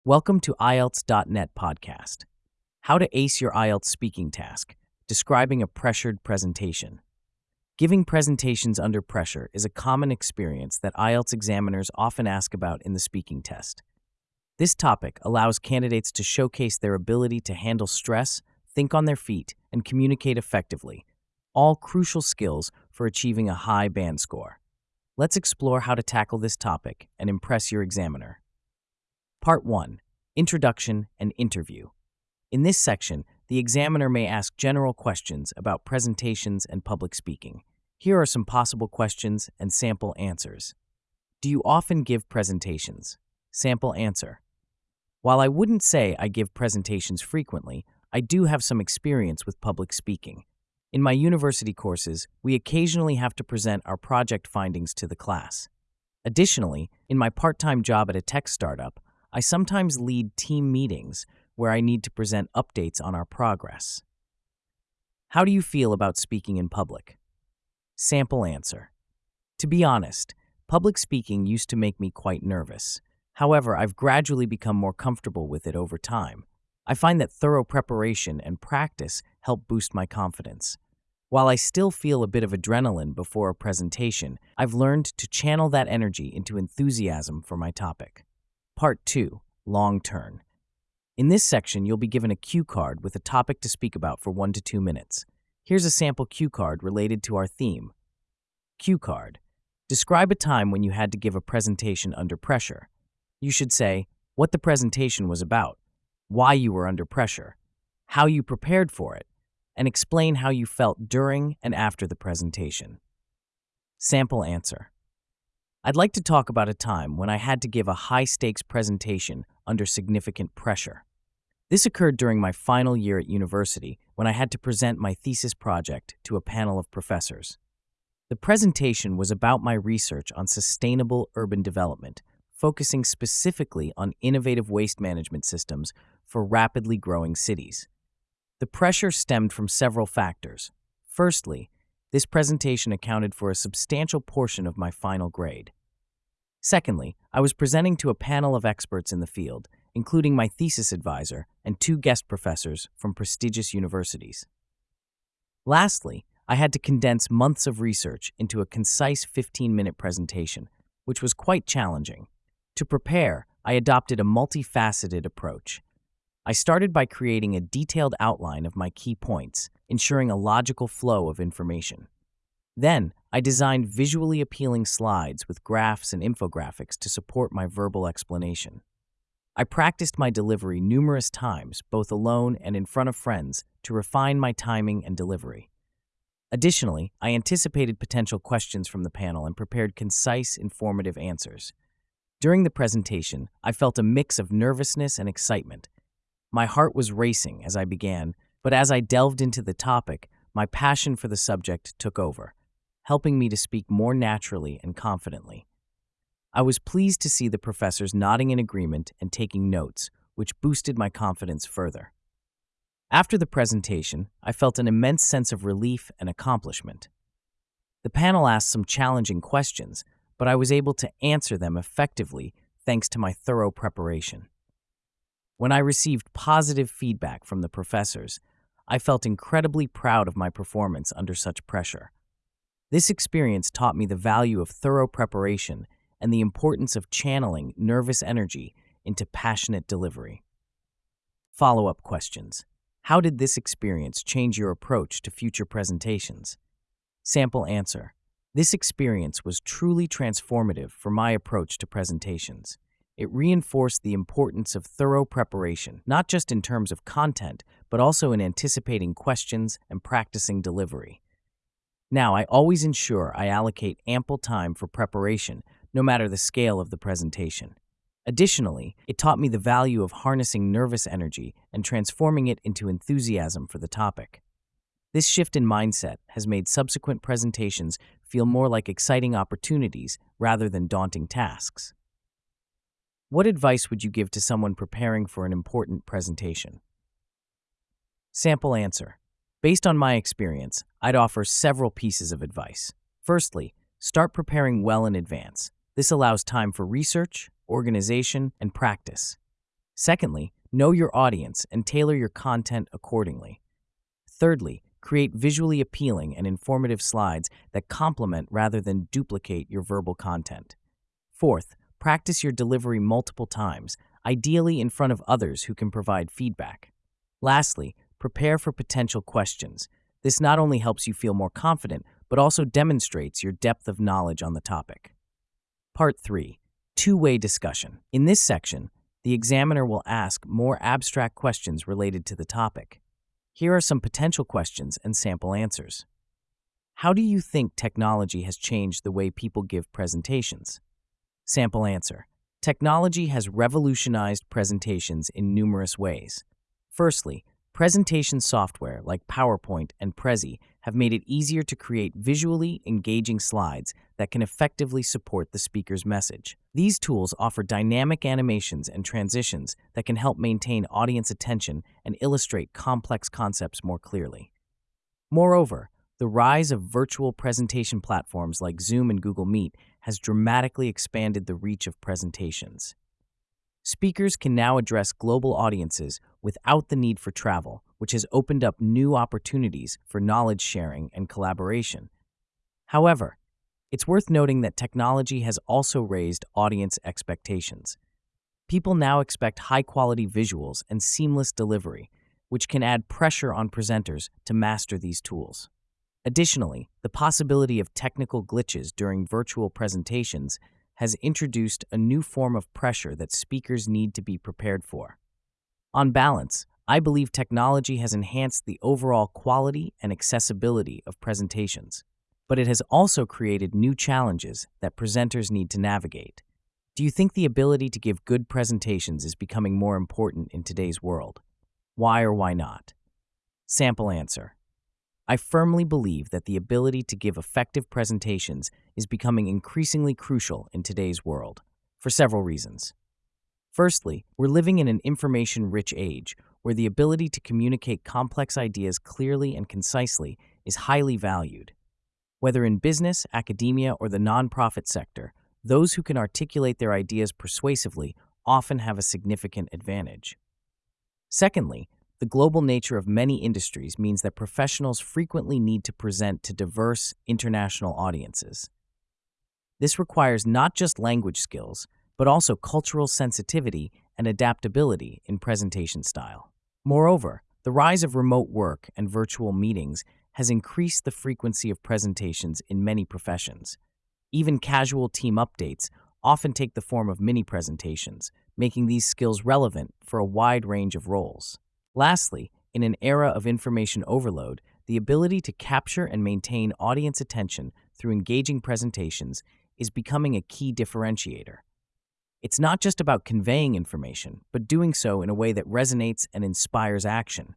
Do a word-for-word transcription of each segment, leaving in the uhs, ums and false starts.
Welcome to I E L T S dot net podcast. How to ace your I E L T S speaking task, describing a pressured presentation. Giving presentations under pressure is a common experience that I E L T S examiners often ask about in the speaking test. This topic allows candidates to showcase their ability to handle stress, think on their feet, and communicate effectively, all crucial skills for achieving a high band score. Let's explore how to tackle this topic and impress your examiner. Part one. Introduction and Interview. In this section, the examiner may ask general questions about presentations and public speaking. Here are some possible questions and sample answers. Do you often give presentations? Sample answer. While I wouldn't say I give presentations frequently, I do have some experience with public speaking. In my university courses, we occasionally have to present our project findings to the class. Additionally, in my part-time job at a tech startup, I sometimes lead team meetings where I need to present updates on our progress. How do you feel about speaking in public? Sample answer. To be honest, public speaking used to make me quite nervous. However, I've gradually become more comfortable with it over time. I find that thorough preparation and practice help boost my confidence. While I still feel a bit of adrenaline before a presentation, I've learned to channel that energy into enthusiasm for my topic. Part two. Long Turn. In this section, you'll be given a cue card with a topic to speak about for one to two minutes. Here's a sample cue card related to our theme. Cue card. Describe a time when you had to give a presentation under pressure. You should say what the presentation was about, why you were under pressure, how you prepared for it, and explain how you felt during and after the presentation. Sample answer. I'd like to talk about a time when I had to give a high-stakes presentation under significant pressure. This occurred during my final year at university when I had to present my thesis project to a panel of professors. The presentation was about my research on sustainable urban development, focusing specifically on innovative waste management systems for rapidly growing cities. The pressure stemmed from several factors. Firstly, this presentation accounted for a substantial portion of my final grade. Secondly, I was presenting to a panel of experts in the field, including my thesis advisor and two guest professors from prestigious universities. Lastly, I had to condense months of research into a concise fifteen-minute presentation, which was quite challenging. To prepare, I adopted a multifaceted approach. I started by creating a detailed outline of my key points, ensuring a logical flow of information. Then, I designed visually appealing slides with graphs and infographics to support my verbal explanation. I practiced my delivery numerous times, both alone and in front of friends, to refine my timing and delivery. Additionally, I anticipated potential questions from the panel and prepared concise, informative answers. During the presentation, I felt a mix of nervousness and excitement. My heart was racing as I began, but as I delved into the topic, my passion for the subject took over, helping me to speak more naturally and confidently. I was pleased to see the professors nodding in agreement and taking notes, which boosted my confidence further. After the presentation, I felt an immense sense of relief and accomplishment. The panel asked some challenging questions, but I was able to answer them effectively thanks to my thorough preparation. When I received positive feedback from the professors, I felt incredibly proud of my performance under such pressure. This experience taught me the value of thorough preparation and the importance of channeling nervous energy into passionate delivery. Follow-up questions. How did this experience change your approach to future presentations? Sample answer. This experience was truly transformative for my approach to presentations. It reinforced the importance of thorough preparation, not just in terms of content, but also in anticipating questions and practicing delivery. Now, I always ensure I allocate ample time for preparation, no matter the scale of the presentation. Additionally, it taught me the value of harnessing nervous energy and transforming it into enthusiasm for the topic. This shift in mindset has made subsequent presentations feel more like exciting opportunities rather than daunting tasks. What advice would you give to someone preparing for an important presentation? Sample answer. Based on my experience, I'd offer several pieces of advice. Firstly, start preparing well in advance. This allows time for research, organization, and practice. Secondly, know your audience and tailor your content accordingly. Thirdly, create visually appealing and informative slides that complement rather than duplicate your verbal content. Fourth, practice your delivery multiple times, ideally in front of others who can provide feedback. Lastly, prepare for potential questions. This not only helps you feel more confident, but also demonstrates your depth of knowledge on the topic. Part three. Two-way discussion. In this section, the examiner will ask more abstract questions related to the topic. Here are some potential questions and sample answers. How do you think technology has changed the way people give presentations? Sample answer. Technology has revolutionized presentations in numerous ways. Firstly, presentation software like PowerPoint and Prezi have made it easier to create visually engaging slides that can effectively support the speaker's message. These tools offer dynamic animations and transitions that can help maintain audience attention and illustrate complex concepts more clearly. Moreover, the rise of virtual presentation platforms like Zoom and Google Meet has dramatically expanded the reach of presentations. Speakers can now address global audiences without the need for travel, which has opened up new opportunities for knowledge sharing and collaboration. However, it's worth noting that technology has also raised audience expectations. People now expect high-quality visuals and seamless delivery, which can add pressure on presenters to master these tools. Additionally, the possibility of technical glitches during virtual presentations has introduced a new form of pressure that speakers need to be prepared for. On balance, I believe technology has enhanced the overall quality and accessibility of presentations, but it has also created new challenges that presenters need to navigate. Do you think the ability to give good presentations is becoming more important in today's world? Why or why not? Sample answer. I firmly believe that the ability to give effective presentations is becoming increasingly crucial in today's world, for several reasons. Firstly, we're living in an information-rich age where the ability to communicate complex ideas clearly and concisely is highly valued. Whether in business, academia, or the nonprofit sector, those who can articulate their ideas persuasively often have a significant advantage. Secondly, the global nature of many industries means that professionals frequently need to present to diverse international audiences. This requires not just language skills, but also cultural sensitivity and adaptability in presentation style. Moreover, the rise of remote work and virtual meetings has increased the frequency of presentations in many professions. Even casual team updates often take the form of mini presentations, making these skills relevant for a wide range of roles. Lastly, in an era of information overload, the ability to capture and maintain audience attention through engaging presentations is becoming a key differentiator. It's not just about conveying information, but doing so in a way that resonates and inspires action.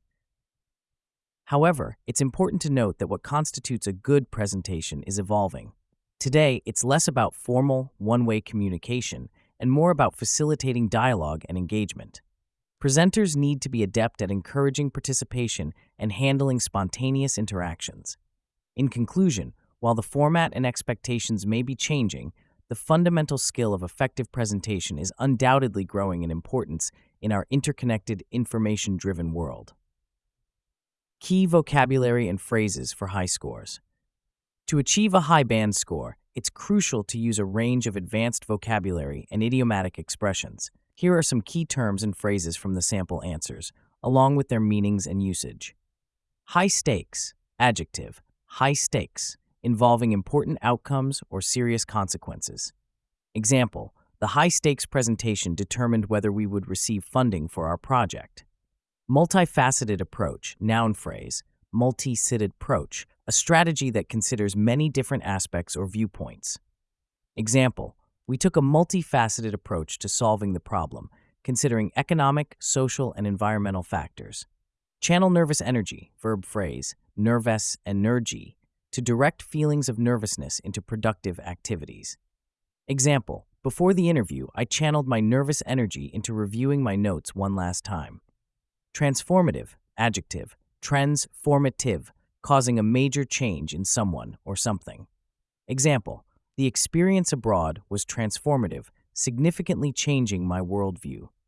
However, it's important to note that what constitutes a good presentation is evolving. Today, it's less about formal, one-way communication and more about facilitating dialogue and engagement. Presenters need to be adept at encouraging participation and handling spontaneous interactions. In conclusion, while the format and expectations may be changing, the fundamental skill of effective presentation is undoubtedly growing in importance in our interconnected, information-driven world. Key vocabulary and phrases for high scores. To achieve a high band score, it's crucial to use a range of advanced vocabulary and idiomatic expressions. Here are some key terms and phrases from the sample answers, along with their meanings and usage. High stakes, adjective, high stakes, involving important outcomes or serious consequences. Example, the high-stakes presentation determined whether we would receive funding for our project. Multifaceted approach, noun phrase, multi-sided approach, a strategy that considers many different aspects or viewpoints. Example, we took a multifaceted approach to solving the problem, considering economic, social, and environmental factors. Channel nervous energy, verb phrase, nervous energy, to direct feelings of nervousness into productive activities. Example, before the interview, I channeled my nervous energy into reviewing my notes one last time. Transformative, adjective, transformative, causing a major change in someone or something. Example, the experience abroad was transformative, significantly changing my worldview.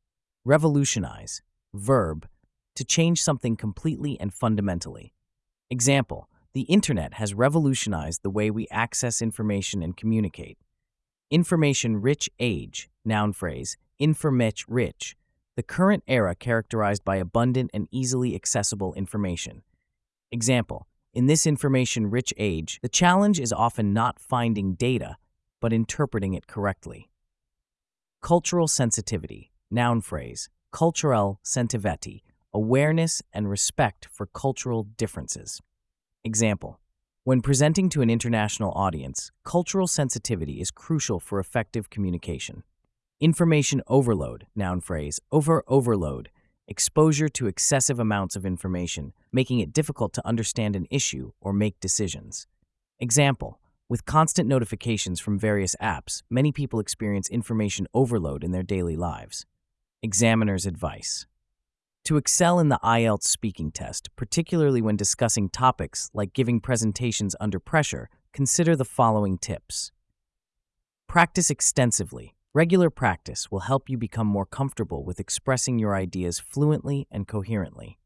Revolutionize, verb, to change something completely and fundamentally. Example, the internet has revolutionized the way we access information and communicate. Information-rich age, noun phrase, informich-rich, the current era characterized by abundant and easily accessible information. Example, in this information-rich age, the challenge is often not finding data, but interpreting it correctly. Cultural sensitivity, noun phrase, culturel sentiveti, awareness and respect for cultural differences. Example, when presenting to an international audience, cultural sensitivity is crucial for effective communication. Information overload, noun phrase, over-overload, exposure to excessive amounts of information, making it difficult to understand an issue or make decisions. Example, with constant notifications from various apps, many people experience information overload in their daily lives. Examiner's advice. To excel in the I E L T S speaking test, particularly when discussing topics like giving presentations under pressure, consider the following tips. Practice extensively. Regular practice will help you become more comfortable with expressing your ideas fluently and coherently.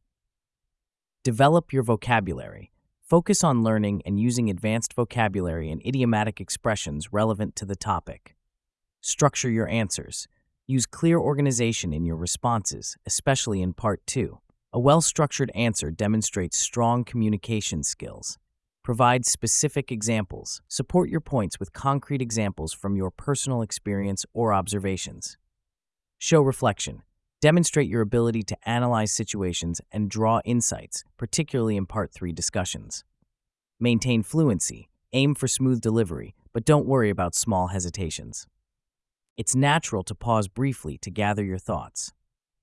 Develop your vocabulary. Focus on learning and using advanced vocabulary and idiomatic expressions relevant to the topic. Structure your answers. Use clear organization in your responses, especially in Part two. A well-structured answer demonstrates strong communication skills. Provide specific examples. Support your points with concrete examples from your personal experience or observations. Show reflection. Demonstrate your ability to analyze situations and draw insights, particularly in Part three discussions. Maintain fluency. Aim for smooth delivery, but don't worry about small hesitations. It's natural to pause briefly to gather your thoughts.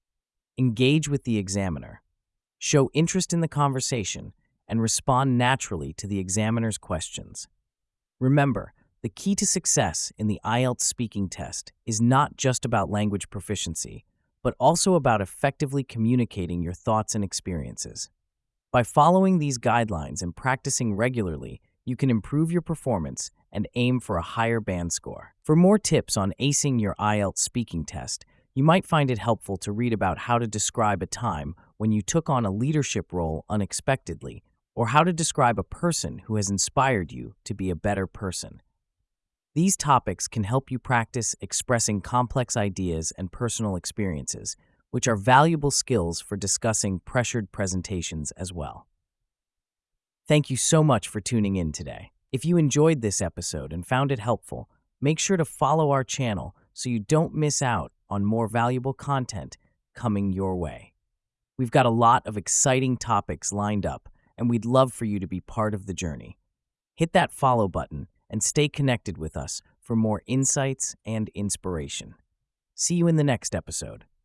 Engage with the examiner. Show interest in the conversation and respond naturally to the examiner's questions. Remember, the key to success in the I E L T S speaking test is not just about language proficiency, but also about effectively communicating your thoughts and experiences. By following these guidelines and practicing regularly, you can improve your performance and aim for a higher band score. For more tips on acing your I E L T S speaking test, you might find it helpful to read about how to describe a time when you took on a leadership role unexpectedly, or how to describe a person who has inspired you to be a better person. These topics can help you practice expressing complex ideas and personal experiences, which are valuable skills for discussing pressured presentations as well. Thank you so much for tuning in today. If you enjoyed this episode and found it helpful, make sure to follow our channel so you don't miss out on more valuable content coming your way. We've got a lot of exciting topics lined up, and we'd love for you to be part of the journey. Hit that follow button and stay connected with us for more insights and inspiration. See you in the next episode.